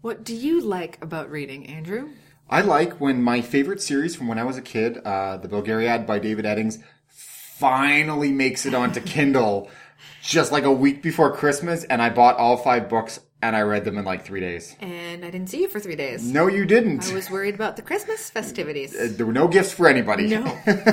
What do you like about reading, Andrew? I like when my favorite series from when I was a kid, The Bulgariad by David Eddings, finally makes it onto Kindle just like a week before Christmas, and I bought all 5 books and I read them in like 3 days. And I didn't see you for 3 days. No, you didn't. I was worried about the Christmas festivities. There were no gifts for anybody. No.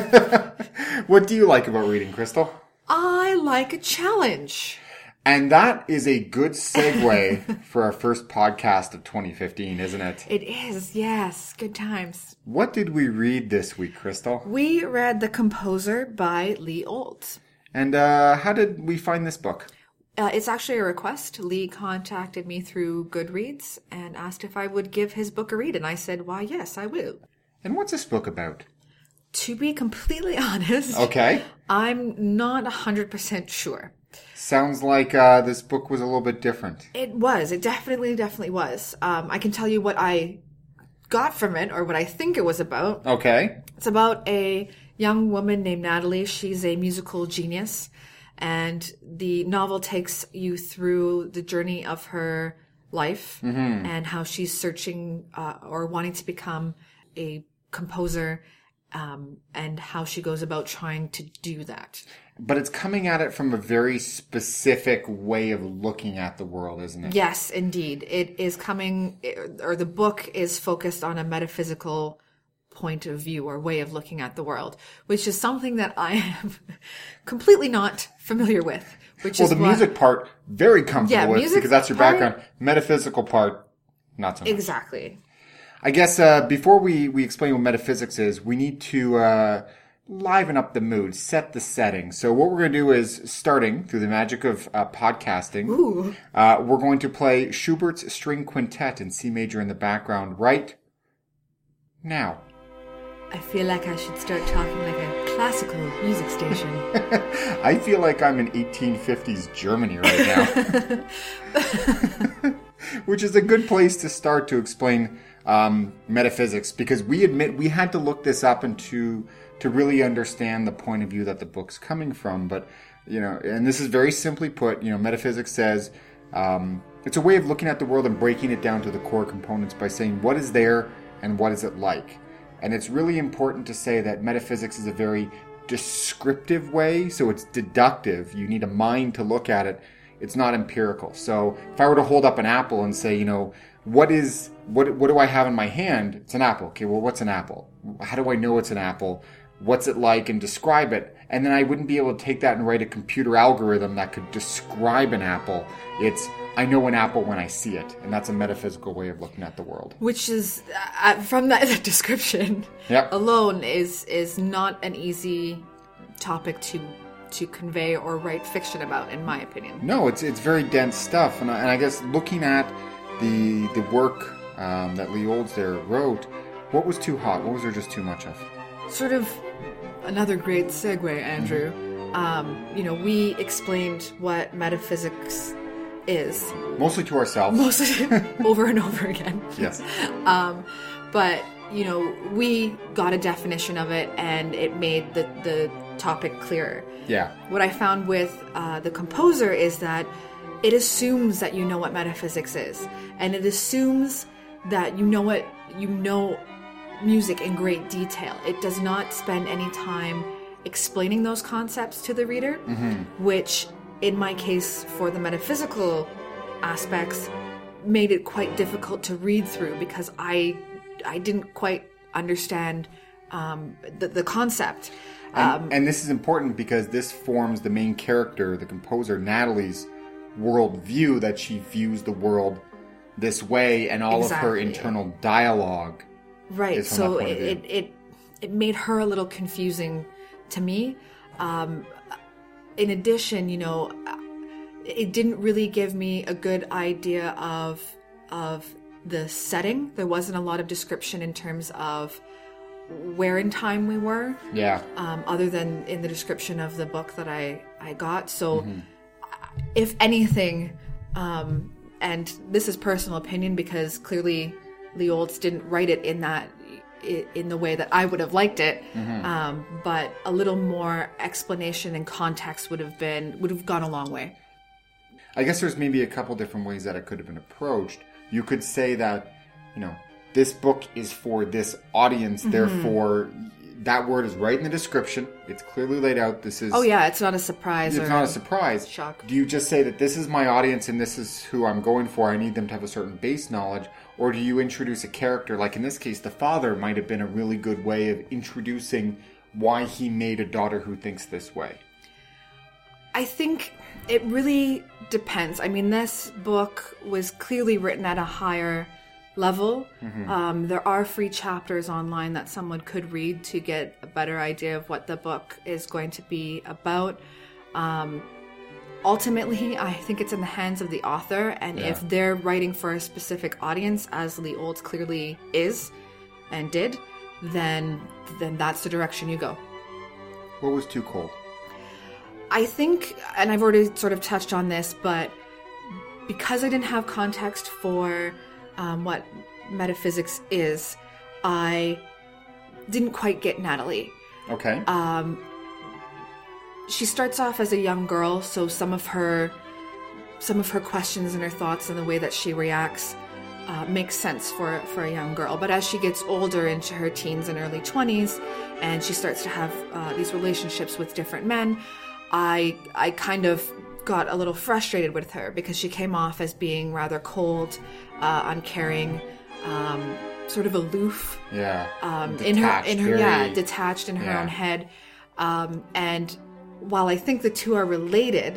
What do you like about reading, Crystal? I like a challenge. And that is a good segue for our first podcast of 2015, isn't it? It is, yes. Good times. What did we read this week, Crystal? We read The Composer by Lee Olds. And how did we find this book? It's actually a request. Lee contacted me through Goodreads and asked if I would give his book a read. And I said, why, yes, I will. And what's this book about? To be completely honest, Okay. I'm not 100% sure. Sounds like this book was a little bit different. It was. It definitely was. I can tell you what I got from it, or what I think it was about. Okay. It's about a young woman named Natalie. She's a musical genius. And the novel takes you through the journey of her life and how she's searching or wanting to become a composer and how she goes about trying to do that. But it's coming at it from a very specific way of looking at the world, isn't it? Yes, indeed. It is coming, or the book is focused on a metaphysical point of view or way of looking at the world, which is something that I am completely not familiar with. Music part, very comfortable with, because that's your background. Metaphysical part, not so much. Exactly. I guess before we explain what metaphysics is, we need to liven up the mood, set the setting. So what we're going to do is, starting through the magic of podcasting, we're going to play Schubert's String Quintet in C major in the background right now. I feel like I should start talking like a classical music station. I feel like I'm in 1850s Germany right now. Which is a good place to start to explain metaphysics, because we admit we had to look this up and to really understand the point of view that the book's coming from. But, and this is very simply put, metaphysics says it's a way of looking at the world and breaking it down to the core components by saying what is there and what is it like. And it's really important to say that metaphysics is a very descriptive way, so it's deductive. You need a mind to look at it. It's not empirical. So if I were to hold up an apple and say, what do I have in my hand? It's an apple. Okay, well, what's an apple? How do I know it's an apple? What's it like, and describe it? And then I wouldn't be able to take that and write a computer algorithm that could describe an apple. I know an apple when I see it, and that's a metaphysical way of looking at the world. Which is, from that description alone, is not an easy topic to convey or write fiction about, in my opinion. No, it's very dense stuff, and I guess looking at the work that Lee Olds there wrote, what was too hot? What was there just too much of? Sort of another great segue, Andrew. We explained what metaphysics is. Mostly to ourselves. Mostly over and over again. Yes. But, we got a definition of it, and it made the topic clearer. Yeah. What I found with The Composer is that it assumes that you know what metaphysics is. And it assumes that you know music in great detail. It does not spend any time explaining those concepts to the reader, which in my case for the metaphysical aspects made it quite difficult to read through, because I didn't quite understand the concept. And this is important because this forms the main character, the composer, Natalie's worldview, that she views the world this way, and all of her internal dialogue. Right, so it made her a little confusing to me. In addition, it didn't really give me a good idea of the setting. There wasn't a lot of description in terms of where in time we were. Yeah. Other than in the description of the book that I got. So, if anything, and this is personal opinion because clearly Lee Olds didn't write it in the way that I would have liked it, but a little more explanation and context would have gone a long way. I guess there's maybe a couple different ways that it could have been approached. You could say that, this book is for this audience, therefore that word is right in the description. It's clearly laid out. This is... Oh, yeah, it's not a surprise. It's not a surprise. Shock. Do you just say that this is my audience and this is who I'm going for? I need them to have a certain base knowledge. Or do you introduce a character? Like in this case, the father might have been a really good way of introducing why he made a daughter who thinks this way. I think it really depends. I mean, this book was clearly written at a higher level. There are free chapters online that someone could read to get a better idea of what the book is going to be about. Ultimately, I think it's in the hands of the author, and if they're writing for a specific audience, as Lee Olds clearly is and did, then that's the direction you go. What was too cold? I think, and I've already sort of touched on this, but because I didn't have context for what metaphysics is, I didn't quite get Natalie. Okay. She starts off as a young girl, so some of her questions and her thoughts and the way that she reacts makes sense for a young girl. But as she gets older into her teens and early 20s, and she starts to have these relationships with different men, I kind of got a little frustrated with her because she came off as being rather cold, uncaring, sort of aloof. Yeah. Detached in her own head. And while I think the two are related,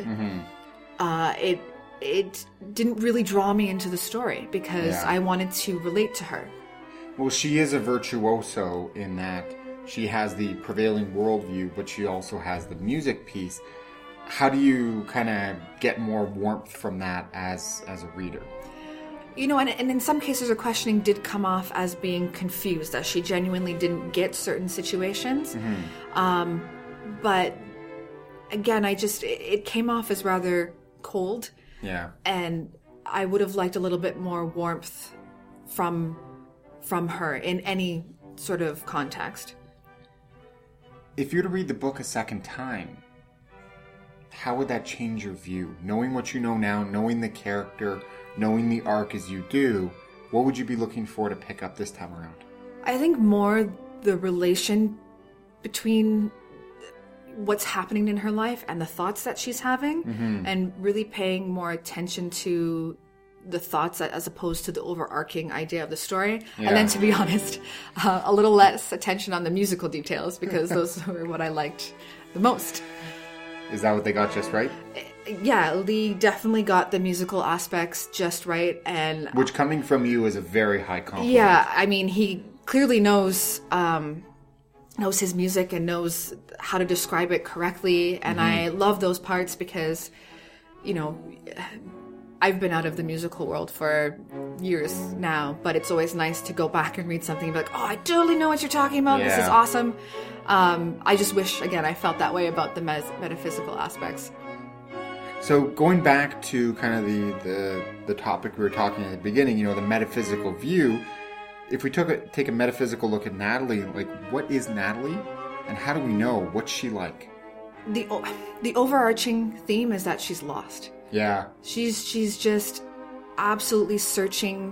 it didn't really draw me into the story because I wanted to relate to her. Well, she is a virtuoso in that she has the prevailing worldview, but she also has the music piece. How do you kind of get more warmth from that as a reader? And in some cases her questioning did come off as being confused, that she genuinely didn't get certain situations. But again, it came off as rather cold. Yeah. And I would have liked a little bit more warmth from her in any sort of context. If you were to read the book a second time, how would that change your view? Knowing what you know now, knowing the character, knowing the arc as you do, what would you be looking for to pick up this time around? I think more the relation between what's happening in her life and the thoughts that she's having, and really paying more attention to the thoughts as opposed to the overarching idea of the story. Yeah. And then, to be honest, a little less attention on the musical details, because those were what I liked the most. Is that what they got just right? Yeah, Lee definitely got the musical aspects just right, and which, coming from you, is a very high compliment. Yeah, I mean, he clearly knows his music and knows how to describe it correctly, and I love those parts because, I've been out of the musical world for years now, but it's always nice to go back and read something and be like, oh, I totally know what you're talking about. Yeah. This is awesome. I just wish, again, I felt that way about the metaphysical aspects. So going back to kind of the topic we were talking at the beginning, the metaphysical view, if we take a metaphysical look at Natalie, like, what is Natalie and how do we know? What's she like? The overarching theme is that she's lost. Yeah. She's just absolutely searching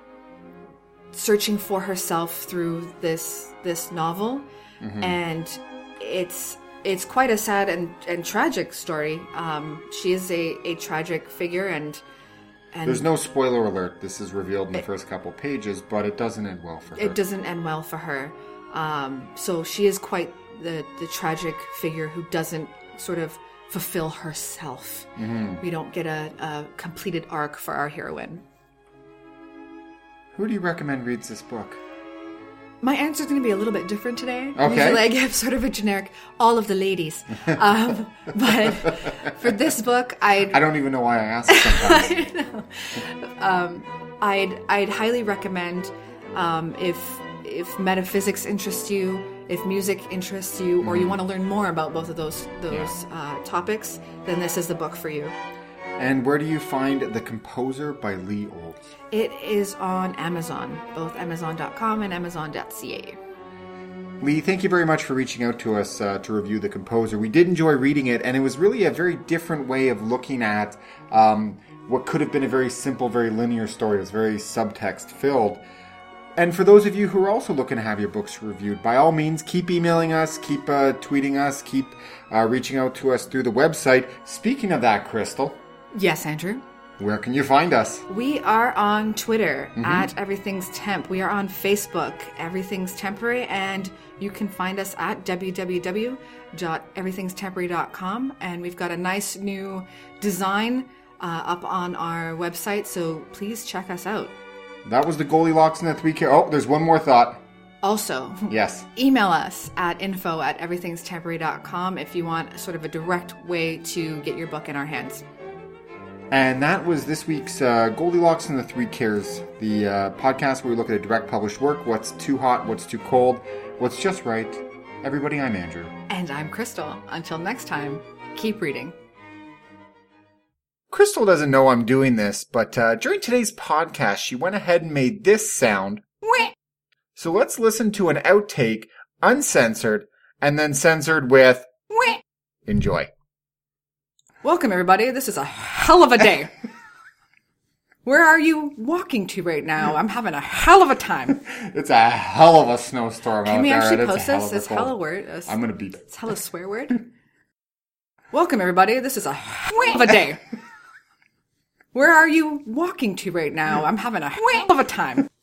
for herself through this novel, and it's quite a sad and tragic story. She is a tragic figure, and there's no spoiler alert. This is revealed in the first couple pages, but it doesn't end well for her. It doesn't end well for her. So she is quite the tragic figure who doesn't sort of fulfill herself. We don't get a completed arc for our heroine. Who do you recommend reads this book? My answer is going to be a little bit different today. Okay. Usually I give sort of a generic, all of the ladies. But for this book, I don't even know why I asked sometimes. I know. I'd highly recommend, if metaphysics interests you, if music interests you, or you want to learn more about both of those topics, then this is the book for you. And where do you find The Composer by Lee Olds? It is on Amazon, both Amazon.com and Amazon.ca. Lee, thank you very much for reaching out to us to review The Composer. We did enjoy reading it, and it was really a very different way of looking at what could have been a very simple, very linear story. It was very subtext filled. And for those of you who are also looking to have your books reviewed, by all means, keep emailing us, keep tweeting us, keep reaching out to us through the website. Speaking of that, Crystal. Yes, Andrew. Where can you find us? We are on Twitter at Everything's Temp. We are on Facebook, Everything's Temporary, and you can find us at www.everythingstemporary.com. And we've got a nice new design up on our website, so please check us out. That was the Goldilocks and the Three Care. Oh, there's one more thought. Also, yes, email us at info@everythingstemporary.com if you want sort of a direct way to get your book in our hands. And that was this week's Goldilocks and the Three Cares, the podcast where we look at a direct published work, what's too hot, what's too cold, what's just right. Everybody, I'm Andrew. And I'm Crystal. Until next time, keep reading. Crystal doesn't know I'm doing this, but during today's podcast, she went ahead and made this sound. So let's listen to an outtake, uncensored, and then censored with enjoy. Welcome, everybody. This is a hell of a day. Where are you walking to right now? I'm having a hell of a time. It's a hell of a snowstorm out there. Can we actually It's post a hell this? of a It's cold. hella word. I'm going to beep it. It's hella swear word. Welcome, everybody. This is a hell of a day. Where are you walking to right now? I'm having a hell of a time.